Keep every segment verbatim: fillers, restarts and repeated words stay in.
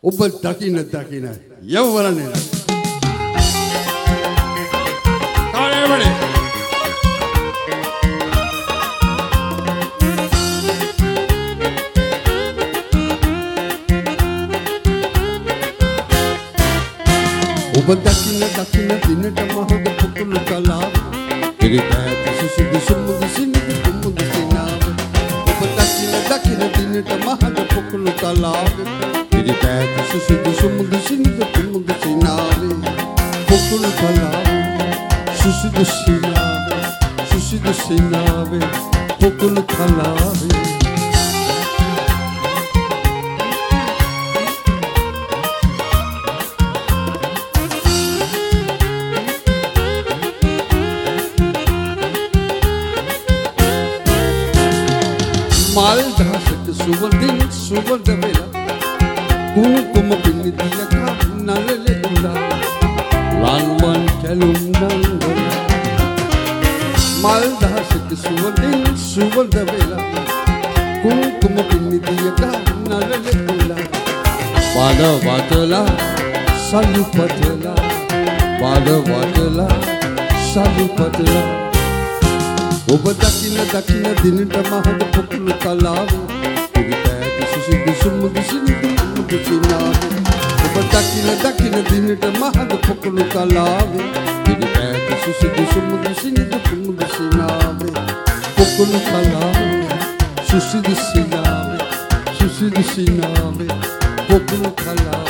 ඔබ දකින්න දකින්න යවවරනේ කාලෙමනේ ඔබ දකින්න දකින්න දිනට මහද පුතුළු කලාව ඉරිපෑත සුසුදු සුමුදු සිනිදු කුමුදු සිනාව ඔබ දකින්න දකින්න දිනට මහද පුතුළු කලාව ඉරිපෑත සුසුදු සුමුදු සිනිදු කුමුදු සිනාව පුතුළු කලාව සුසුදු සිනාව සුසුදු සිනාව පුතුළු කලාව माल धासक सुवंदिन सुवंद वेला कुंकुम पिन्निदिय का नलले उला लानवन चलुम नंगला माल धासक सुवंदिन सुवंद वेला कुंकुम पिन्निदिय का नलले उला वाद वादला सालू पतला वाद वादला सालू पतला ඔබ දකින්න දකින්න දිනට මහද පුතුළු කලාව ඉරිපෑත සුසුදු සුමුදු සිනිදු කුමුදු සිනාව ඔබ දකින්න දකින්න දිනට මහද පුතුළු කලාව ඉරිපෑත සුසුදු සුමුදු සිනිදු කුමුදු සිනාව පුතුළු කලාව සුසුදු සිනාව සුසුදු සිනාව පුතුළු කලාව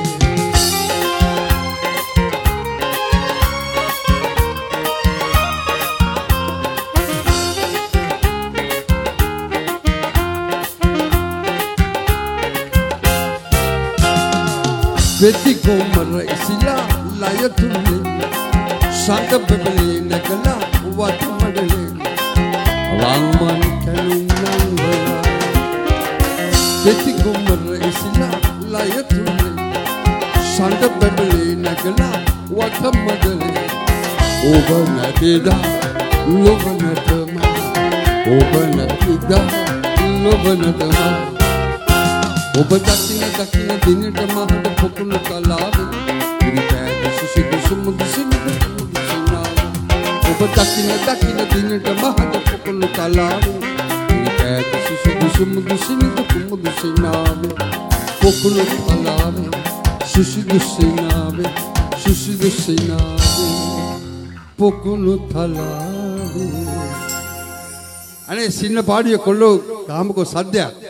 Vedi come isila laya tulle sanga bebele nagala wat madale rangman kalum nangala Vedi come isila laya tulle sanga bebele nagala wat madale obana tida lobana tama obana tida lobana tama ඔබ දකින්න දකින්න දිනට මහද පුතුළු කලාව ඉරිපෑත සුසුදු සුමුදු සිනිදු කුමුදු සිනාව ඔබ දකින්න දකින්න දිනට මහද පුතුළු කලාව ඉරිපෑත සුසුදු සුමුදු සිනිදු කුමුදු සිනාව පුතුළු කලාව සුසුදු සිනාව සුසුදු සිනාව පුතුළු කලාව අනේ සින්න පාඩිය කොල්ලෝ ගාමකෝ සද්දයක්